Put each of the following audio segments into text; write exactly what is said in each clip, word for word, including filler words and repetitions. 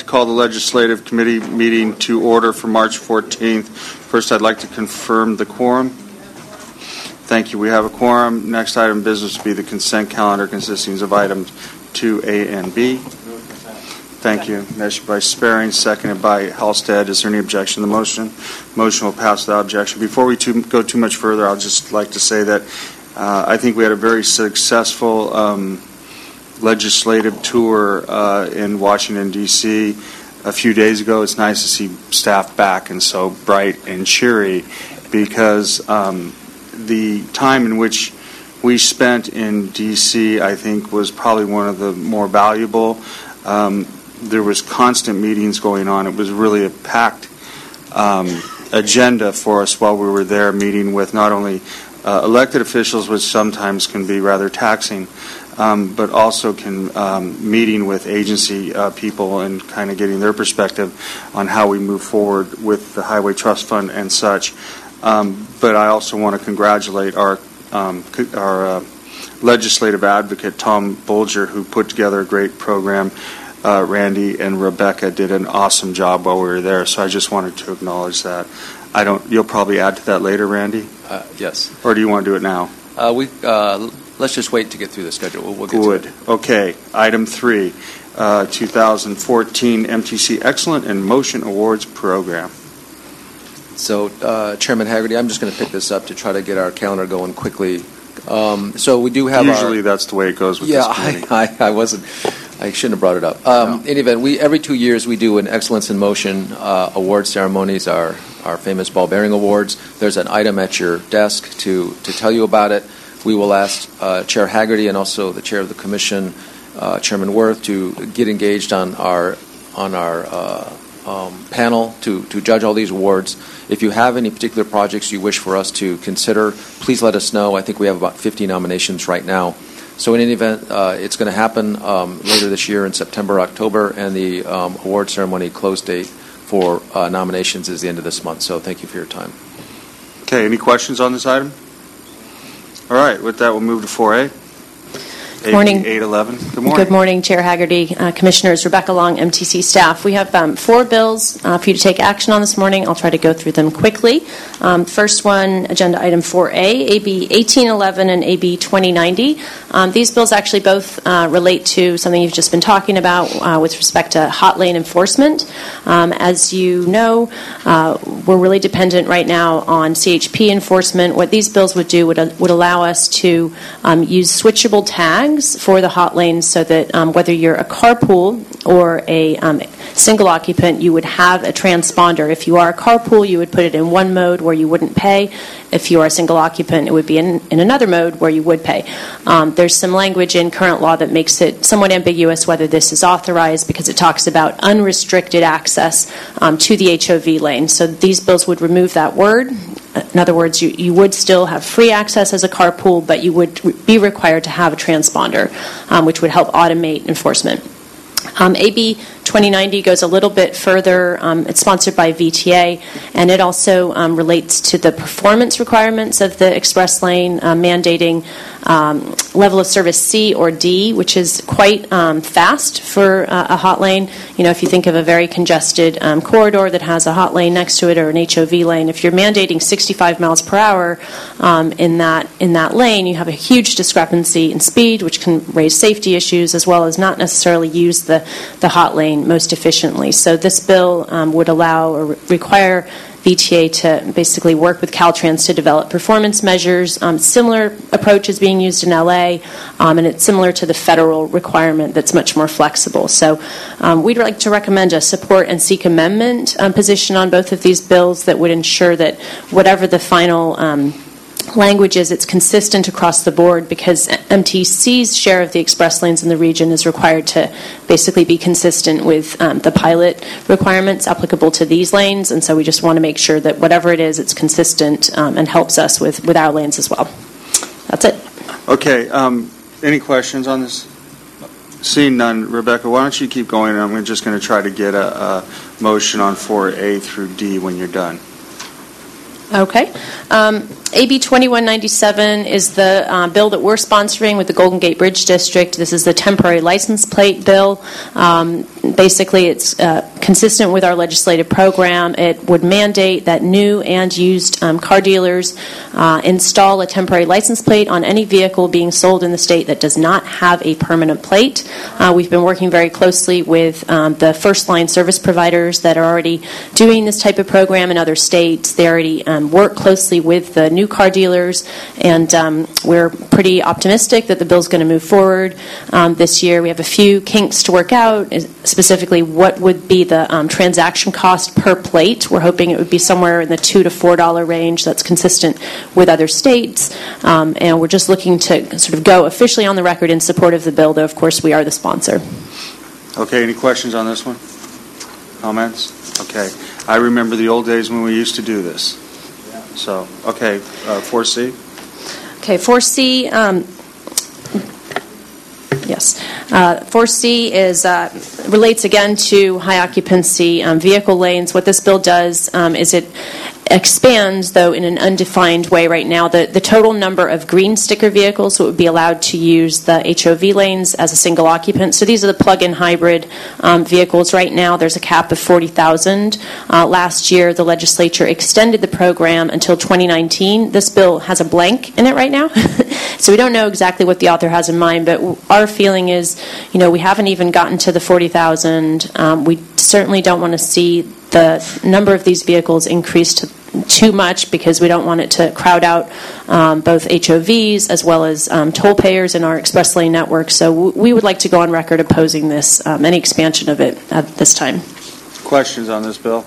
call the Legislative Committee meeting to order for March fourteenth. First, I'd like to confirm the quorum. Thank you. We have a quorum. Next item of business will be the consent calendar consisting of items two A and B. Thank you. Motion by Sparing, seconded by Halstead. Is there any objection to the motion? Motion will pass without objection. Before we too, go too much further, I'll just like to say that uh, I think we had a very successful um, legislative tour uh, in Washington, D C a few days ago. It's nice to see staff back and so bright and cheery, because um, the time in which we spent in D C, I think, was probably one of the more valuable. Um, there was constant meetings going on. It was really a packed um, agenda for us while we were there, meeting with not only uh, elected officials, which sometimes can be rather taxing, um, but also can um, meeting with agency uh, people and kind of getting their perspective on how we move forward with the Highway Trust Fund and such. Um, but I also want to congratulate our um, our uh, legislative advocate, Tom Bolger, who put together a great program. Uh, Randy and Rebecca did an awesome job while we were there, so I just wanted to acknowledge that. I don't. You'll probably add to that later, Randy? Uh, yes. Or do you want to do it now? Uh, we uh, let's just wait to get through the schedule. We'll, we'll get Good. to it. Okay. Item three, uh, two thousand fourteen M T C Excellent and Motion Awards Program. So, uh, Chairman Haggerty, I'm just going to pick this up to try to get our calendar going quickly. Um, so we do have Usually our, that's the way it goes with yeah, this committee. I, I, I wasn't. I shouldn't have brought it up. Um, No. In any event, we every two years we do an Excellence in Motion uh, award ceremonies, our our famous ball bearing awards. There's an item at your desk to to tell you about it. We will ask uh, Chair Haggerty and also the Chair of the Commission, uh, Chairman Worth, to get engaged on our on our uh, um, panel to to judge all these awards. If you have any particular projects you wish for us to consider, please let us know. I think we have about fifty nominations right now. So in any event, uh, it's going to happen um, later this year in September, October, and the um, award ceremony close date for uh, nominations is the end of this month. So thank you for your time. Okay, any questions on this item? All right, with that, we'll move to four A. Good morning. eight eleven. Good morning. Good morning, Chair Haggerty, uh, Commissioners, Rebecca Long, M T C staff. We have um, four bills uh, for you to take action on this morning. I'll try to go through them quickly. Um, first one, agenda item four A, A B eighteen eleven and A B twenty ninety. Um, these bills actually both uh, relate to something you've just been talking about uh, with respect to hot lane enforcement. Um, as you know, uh, we're really dependent right now on C H P enforcement. What these bills would do would, uh, would allow us to um, use switchable tags for the hot lanes, so that um, whether you're a carpool or a um, single occupant, you would have a transponder. If you are a carpool, you would put it in one mode where you wouldn't pay. If you are a single occupant, it would be in, in another mode where you would pay. Um, there's some language in current law that makes it somewhat ambiguous whether this is authorized, because it talks about unrestricted access um, to the H O V lane. So these bills would remove that word. In other words, you, you would still have free access as a carpool, but you would re- be required to have a transponder, um, which would help automate enforcement. Um, A B twenty ninety goes a little bit further. Um, it's sponsored by V T A, and it also um, relates to the performance requirements of the express lane, uh, mandating um, level of service C or D, which is quite um, fast for uh, a hot lane. You know, if you think of a very congested um, corridor that has a hot lane next to it or an H O V lane, if you're mandating sixty-five miles per hour um, in that in that lane, you have a huge discrepancy in speed, which can raise safety issues, as well as not necessarily use the, the hot lane most efficiently. So this bill um, would allow or re- require V T A to basically work with Caltrans to develop performance measures. Um, similar approach is being used in L A, um, and it's similar to the federal requirement that's much more flexible. So um, we'd like to recommend a support and seek amendment um, position on both of these bills that would ensure that whatever the final um, language is, it's consistent across the board, because M T C's share of the express lanes in the region is required to basically be consistent with um, the pilot requirements applicable to these lanes, and so we just want to make sure that whatever it is, it's consistent um, and helps us with, with our lanes as well. That's it. Okay. Um, any questions on this? Seeing none, Rebecca, why don't you keep going, and I'm just going to try to get a, a motion on four A through D when you're done. Okay. Um, A B twenty-one ninety-seven is the uh, bill that we're sponsoring with the Golden Gate Bridge District. This is the temporary license plate bill. Um, basically, it's uh, consistent with our legislative program. It would mandate that new and used um, car dealers uh, install a temporary license plate on any vehicle being sold in the state that does not have a permanent plate. Uh, we've been working very closely with um, the first-line service providers that are already doing this type of program in other states. They already um, work closely with the new car dealers, and um, we're pretty optimistic that the bill's going to move forward um, this year. We have a few kinks to work out, specifically what would be the um, transaction cost per plate. We're hoping it would be somewhere in the two to four dollar range. That's consistent with other states, um, and we're just looking to sort of go officially on the record in support of the bill, though of course we are the sponsor. Okay, any questions on this one? Comments? Okay. I remember the old days when we used to do this. So, okay, uh, four C. Okay, four C, um, yes. Uh, four C is uh, relates again to high occupancy um, vehicle lanes. What this bill does um, is it expands, though in an undefined way right now, the, the total number of green sticker vehicles that would be allowed to use the H O V lanes as a single occupant. So these are the plug-in hybrid um, vehicles. Right now there's a cap of forty thousand. Uh, last year the legislature extended the program until twenty nineteen. This bill has a blank in it right now. So we don't know exactly what the author has in mind, but our feeling is, you know, we haven't even gotten to the forty thousand. Um, we certainly don't want to see the number of these vehicles increase to too much, because we don't want it to crowd out um, both H O Vs as well as um, toll payers in our express lane network. So w- we would like to go on record opposing this, um, any expansion of it at this time. Questions on this bill?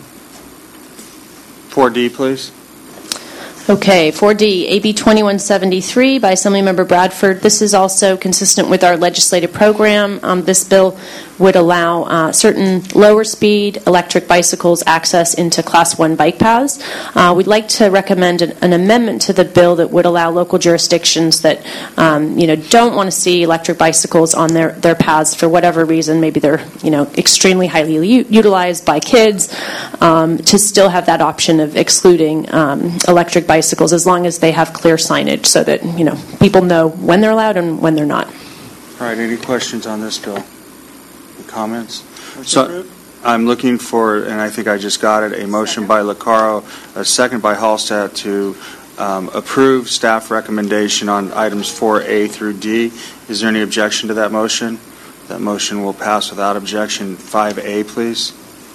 four D, please. Okay, four D, A B twenty-one seventy-three by Assemblymember Bradford. This is also consistent with our legislative program. Um, this bill would allow uh, certain lower speed electric bicycles access into class one bike paths. Uh, we'd like to recommend an, an amendment to the bill that would allow local jurisdictions that um, you know don't want to see electric bicycles on their, their paths for whatever reason, maybe they're you know extremely highly u- utilized by kids, um, to still have that option of excluding um, electric bicycles as long as they have clear signage so that you know people know when they're allowed and when they're not. All right, any questions on this bill? Comments? So I'm looking for, and I think I just got it, a motion by Lecaro, a second by Hallstatt to um, approve staff recommendation on items four A through D. Is there any objection to that motion? That motion will pass without objection. five A, please.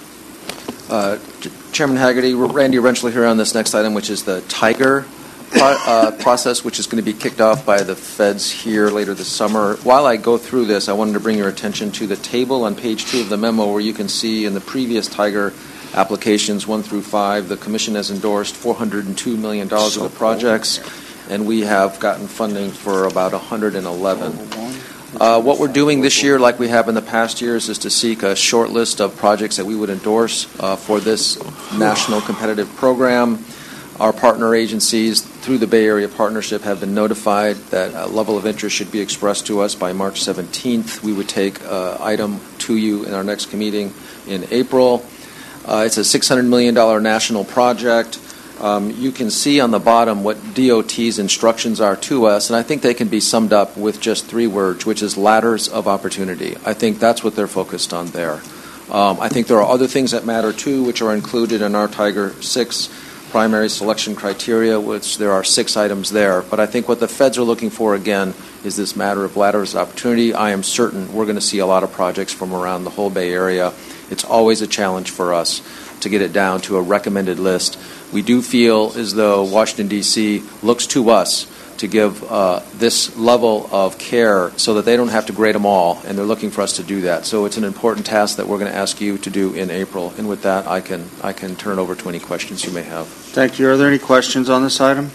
Uh, Chairman Haggerty, Randy Rentschler here on this next item, which is the Tiger pro- uh, process, which is going to be kicked off by the feds here later this summer. While I go through this, I wanted to bring your attention to the table on page two of the memo, where you can see in the previous Tiger applications, one through five, the Commission has endorsed four hundred two million dollars of the projects, and we have gotten funding for about one hundred eleven. Uh, what we're doing this year, like we have in the past years, is to seek a short list of projects that we would endorse uh, for this national competitive program. Our partner agencies through the Bay Area Partnership have been notified that a level of interest should be expressed to us by March seventeenth. We would take uh, item to you in our next meeting in April. Uh, it's a six hundred million dollars national project. Um, you can see on the bottom what D O T's instructions are to us, and I think they can be summed up with just three words, which is ladders of opportunity. I think that's what they're focused on there. Um, I think there are other things that matter, too, which are included in our Tiger six primary selection criteria, which there are six items there. But I think what the feds are looking for, again, is this matter of ladders of opportunity. I am certain we're going to see a lot of projects from around the whole Bay Area. It's always a challenge for us to get it down to a recommended list. We do feel as though Washington, D C looks to us to give uh, this level of care so that they don't have to grade them all, and they're looking for us to do that. So it's an important task that we're going to ask you to do in April. And with that, I can I can turn over to any questions you may have. Thank you. Are there any questions on this item?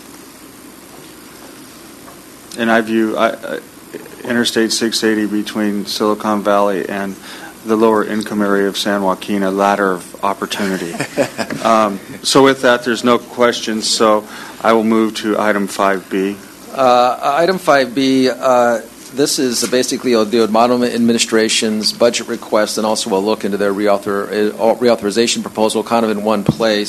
And I view I, uh, Interstate six eighty between Silicon Valley and the lower income area of San Joaquin a ladder of opportunity. um, so with that, there's no questions, so I will move to item five B. Uh, item five B, uh, this is basically the Obama administration's budget request and also a look into their reauthor, uh, reauthorization proposal kind of in one place.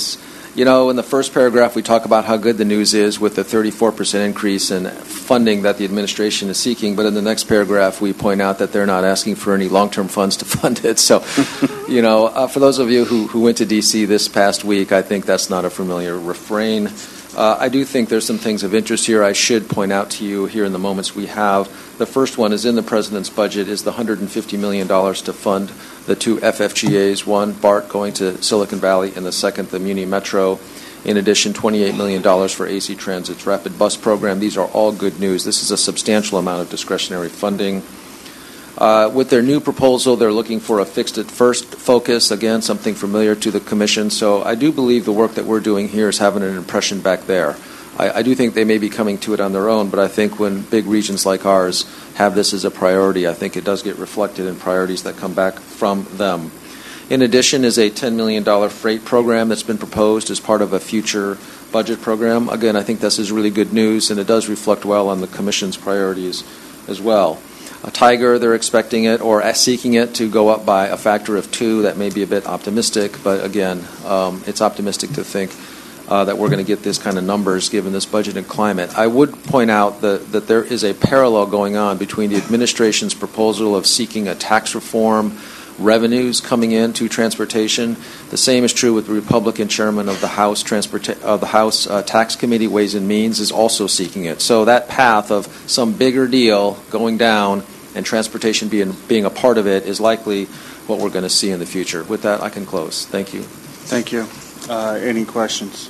You know, in the first paragraph, we talk about how good the news is with the thirty-four percent increase in funding that the administration is seeking, but in the next paragraph, we point out that they're not asking for any long-term funds to fund it. So, you know, uh, for those of you who, who went to D C this past week, I think that's not a familiar refrain. Uh, I do think there's some things of interest here I should point out to you here in the moments we have. The first one is in the President's budget is the one hundred fifty million dollars to fund the two F F G As, one, BART going to Silicon Valley, and the second, the Muni Metro. In addition, twenty-eight million dollars for A C Transit's Rapid Bus Program. These are all good news. This is a substantial amount of discretionary funding. Uh, with their new proposal, they're looking for a fixed-at-first focus, again, something familiar to the Commission. So I do believe the work that we're doing here is having an impression back there. I, I do think they may be coming to it on their own, but I think when big regions like ours have this as a priority, I think it does get reflected in priorities that come back from them. In addition is a ten million dollars freight program that's been proposed as part of a future budget program. Again, I think this is really good news, and it does reflect well on the Commission's priorities as well. A Tiger, they're expecting it or seeking it to go up by a factor of two. That may be a bit optimistic, but again, um, it's optimistic to think uh, that we're going to get this kind of numbers given this budget and climate. I would point out that, that there is a parallel going on between the administration's proposal of seeking a tax reform, revenues coming into transportation. The same is true with the Republican chairman of the House Transporta- of the House uh, Tax Committee, Ways and Means, is also seeking it. So that path of some bigger deal going down and transportation being being a part of it is likely what we're going to see in the future. With that, I can close. Thank you. Thank you. Uh, any questions?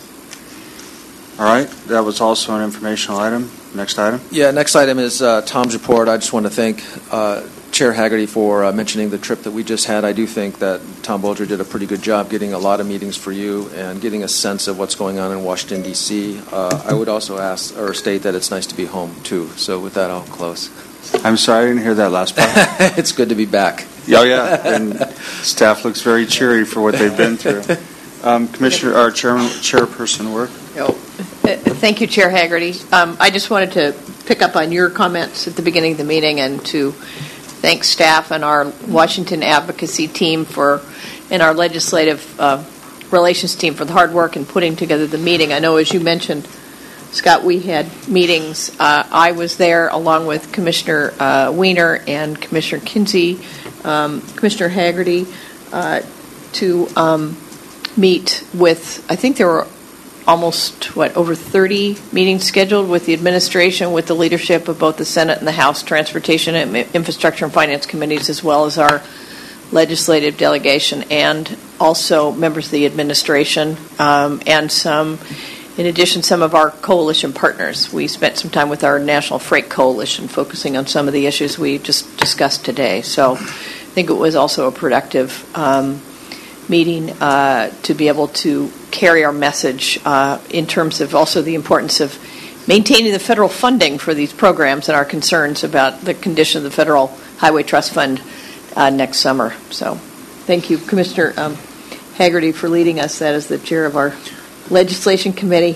All right. That was also an informational item. Next item. Yeah. Next item is uh, Tom's report. I just want to thank Uh, Chair Haggerty for uh, mentioning the trip that we just had. I do think that Tom Bolger did a pretty good job getting a lot of meetings for you and getting a sense of what's going on in Washington, D C Uh, I would also ask or state that it's nice to be home, too. So with that, I'll close. I'm sorry, I didn't hear that last part. It's good to be back. Oh, yeah. And staff looks very cheery for what they've been through. Um, Commissioner, or Chairman, Chairperson Work. Oh, thank you, Chair Haggerty. Um, I just wanted to pick up on your comments at the beginning of the meeting and to thank staff and our Washington advocacy team for, and our legislative uh, relations team for the hard work in putting together the meeting. I know, as you mentioned, Scott, we had meetings. Uh, I was there along with Commissioner uh, Weiner and Commissioner Kinsey, um, Commissioner Haggerty, uh, to um, meet with, I think there were almost, what, over thirty meetings scheduled with the administration, with the leadership of both the Senate and the House Transportation and Infrastructure and Finance Committees, as well as our legislative delegation, and also members of the administration, um, and some, in addition, some of our coalition partners. We spent some time with our National Freight Coalition focusing on some of the issues we just discussed today. So I think it was also a productive um, meeting uh, to be able to carry our message uh, in terms of also the importance of maintaining the federal funding for these programs and our concerns about the condition of the Federal Highway Trust Fund uh, next summer. So thank you, Commissioner um, Haggerty, for leading us. That is the chair of our Legislation Committee.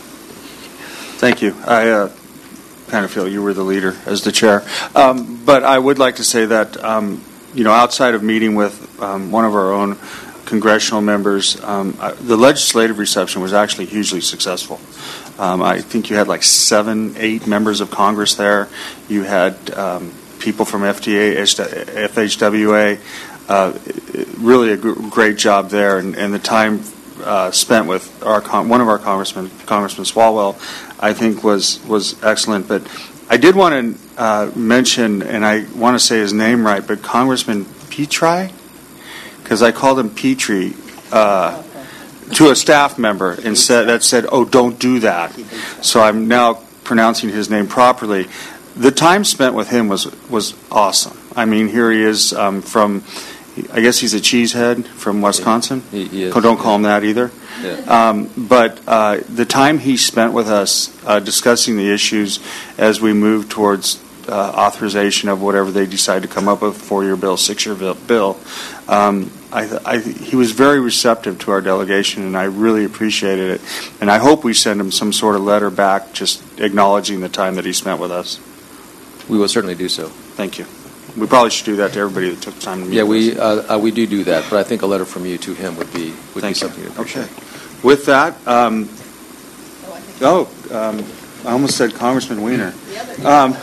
Thank you. I uh, kind of feel you were the leader as the chair. Um, but I would like to say that, um, you know, outside of meeting with um, one of our own congressional members, um, uh, the legislative reception was actually hugely successful. Um, I think you had like seven, eight members of Congress there. You had um, people from F D A, F H W A, uh, really a g- great job there. And, and the time uh, spent with our con- one of our congressmen, Congressman Swalwell, I think was, was excellent. But I did want to uh, mention, and I want to say his name right, but Congressman Petri, because I called him Petrie uh, to a staff member and said that said, "Oh, don't do that." So I'm now pronouncing his name properly. The time spent with him was was awesome. I mean, here he is um, from, I guess he's a cheesehead from Wisconsin. He, he is. Don't call him that either. Yeah. Um, but uh, the time he spent with us uh, discussing the issues as we move towards Uh, authorization of whatever they decide to come up with, four-year bill, six-year bill. Um, I, I, he was very receptive to our delegation, and I really appreciated it. And I hope we send him some sort of letter back just acknowledging the time that he spent with us. We will certainly do so. Thank you. We probably should do that to everybody that took time to meet Yeah, with we us. uh, uh, we do do that, but I think a letter from you to him would be would Thank be something you. to appreciate. Okay. With that, um, oh, um, I almost said Congressman Wiener. Um,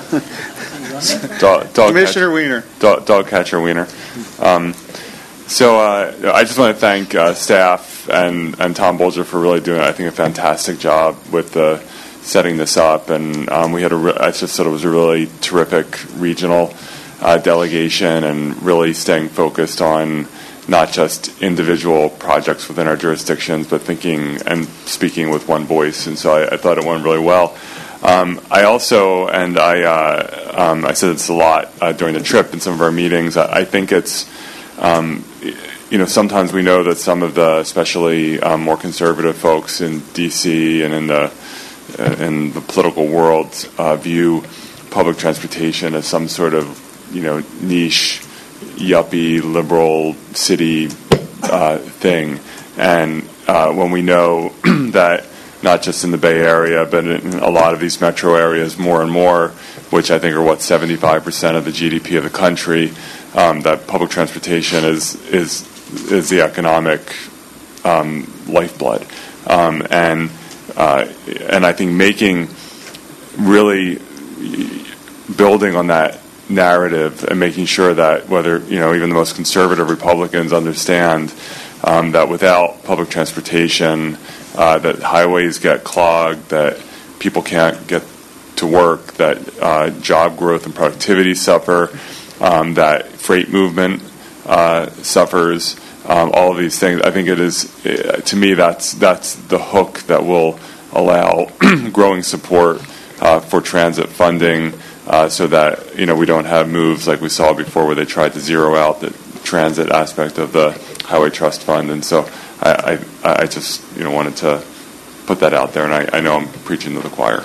dog, dog Commissioner catch, Wiener. Dog, dog catcher Wiener. Um, so uh, I just want to thank uh, staff and, and Tom Bolger for really doing, I think, a fantastic job with the setting this up. And um, we had a, re- I just thought it was a really terrific regional uh, delegation and really staying focused on not just individual projects within our jurisdictions, but thinking and speaking with one voice. And so I, I thought it went really well. Um, I also, and I, uh, um, I said this a lot uh, during the trip in some of our meetings. I, I think it's, um, you know, sometimes we know that some of the, especially um, more conservative folks in D C and in the uh, in the political world, uh, view public transportation as some sort of, you know, niche, yuppie, liberal city uh, thing. And uh, when we know that not just in the Bay Area, but in a lot of these metro areas more and more, which I think are, what, seventy-five percent of the G D P of the country, um, that public transportation is is is the economic um, lifeblood. Um, and uh, and I think making, really building on that narrative and making sure that whether, you know, even the most conservative Republicans understand um, that without public transportation, Uh, that highways get clogged, that people can't get to work, that uh, job growth and productivity suffer, um, that freight movement uh, suffers, um, all of these things. I think it is, uh, to me, that's that's the hook that will allow growing support uh, for transit funding, uh, so that, you know, we don't have moves like we saw before where they tried to zero out the transit aspect of the Highway Trust Fund. And so I, I, I just, you know, wanted to put that out there, and I, I know I'm preaching to the choir.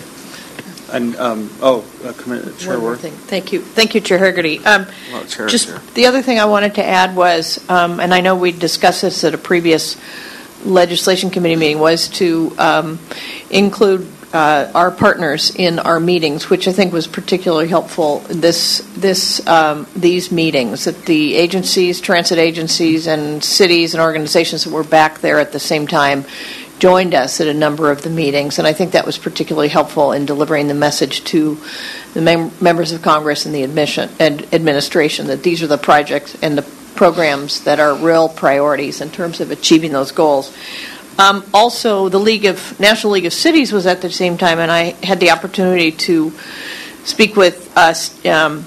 And um, oh, uh, Chair One more Worth. thing. Thank you, thank you, Chair Hegarty. Um, Well, Chair, just Chair. the other thing I wanted to add was, um, and I know we discussed this at a previous legislation committee meeting, was to um, include uh, our partners in our meetings, which I think was particularly helpful. This, this, um, these meetings, that the agencies, transit agencies, and cities and organizations that were back there at the same time joined us at a number of the meetings, and I think that was particularly helpful in delivering the message to the mem- members of Congress and the admission and administration that these are the projects and the programs that are real priorities in terms of achieving those goals. Um, also, the League of National League of Cities was at the same time, and I had the opportunity to speak with us. Um,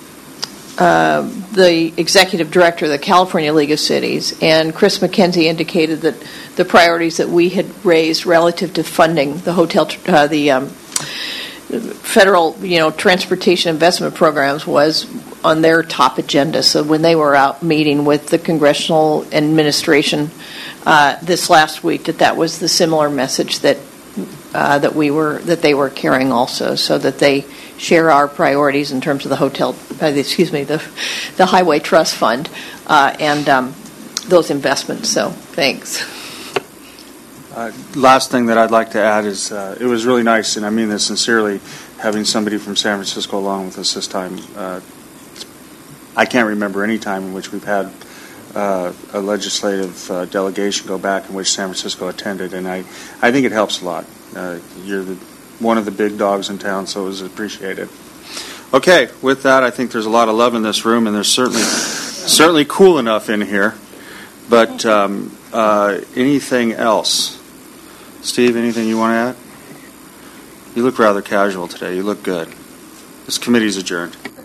Uh, the executive director of the California League of Cities, and Chris McKenzie indicated that the priorities that we had raised relative to funding the hotel, uh, the um, federal, you know, transportation investment programs was on their top agenda. So when they were out meeting with the congressional administration uh, this last week, that that was the similar message that uh, that we were that they were carrying also, so that they share our priorities in terms of the hotel, uh, excuse me, the the Highway Trust Fund uh, and um, those investments. So thanks. Uh, last thing that I'd like to add is uh, it was really nice, and I mean this sincerely, having somebody from San Francisco along with us this time. Uh, I can't remember any time in which we've had uh, a legislative uh, delegation go back in which San Francisco attended, and I, I think it helps a lot. Uh, you're the one of the big dogs in town, so it was appreciated. Okay, with that, I think there's a lot of love in this room, and there's certainly certainly cool enough in here. But um, uh, anything else? Steve, anything you want to add? You look rather casual today. You look good. This committee's adjourned.